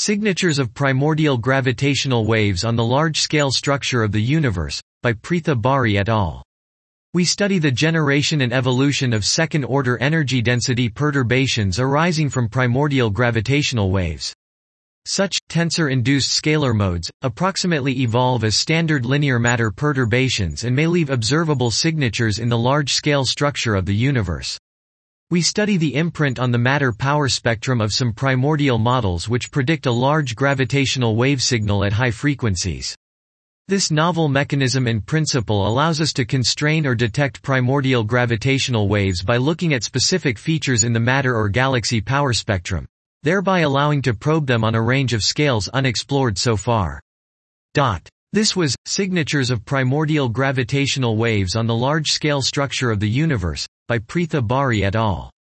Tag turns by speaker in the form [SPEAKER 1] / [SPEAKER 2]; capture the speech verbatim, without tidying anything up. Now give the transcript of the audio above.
[SPEAKER 1] Signatures of Primordial Gravitational Waves on the Large-Scale Structure of the Universe, by Preetha Bari et al. We study the generation and evolution of second-order energy density perturbations arising from primordial gravitational waves. Such, tensor-induced scalar modes, approximately evolve as standard linear matter perturbations and may leave observable signatures in the large-scale structure of the universe. We study the imprint on the matter power spectrum of some primordial models which predict a large gravitational wave signal at high frequencies. This novel mechanism and principle allows us to constrain or detect primordial gravitational waves by looking at specific features in the matter or galaxy power spectrum, thereby allowing to probe them on a range of scales unexplored so far. Dot. This was, Signatures of Primordial Gravitational Waves on the Large-Scale Structure of the Universe, by Preetha Bari et al.